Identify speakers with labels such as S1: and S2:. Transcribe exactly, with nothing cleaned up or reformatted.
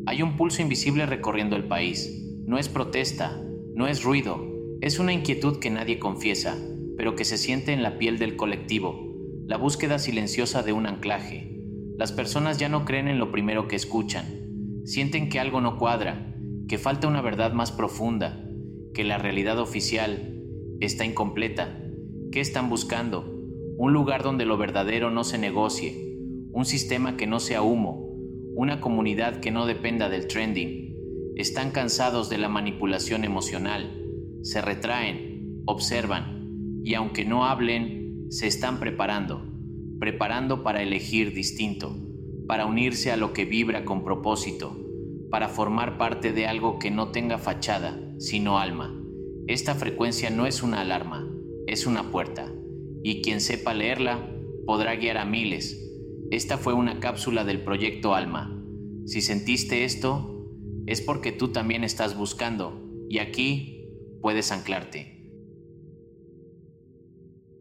S1: Hay un pulso invisible recorriendo el país. No es protesta, no es ruido, es una inquietud que nadie confiesa, pero que se siente en la piel del colectivo, la búsqueda silenciosa de un anclaje. Las personas ya no creen en lo primero que escuchan. Sienten que algo no cuadra, que falta una verdad más profunda, que la realidad oficial está incompleta. ¿Qué están buscando? Un lugar donde lo verdadero no se negocie, un sistema que no sea humo, una comunidad que no dependa del trending. Están cansados de la manipulación emocional, se retraen, observan, y aunque no hablen, se están preparando, preparando para elegir distinto, para unirse a lo que vibra con propósito, para formar parte de algo que no tenga fachada, sino alma. Esta frecuencia no es una alarma, es una puerta, y quien sepa leerla podrá guiar a miles. Esta fue una cápsula del Proyecto Alma. Si sentiste esto, es porque tú también estás buscando, y aquí puedes anclarte.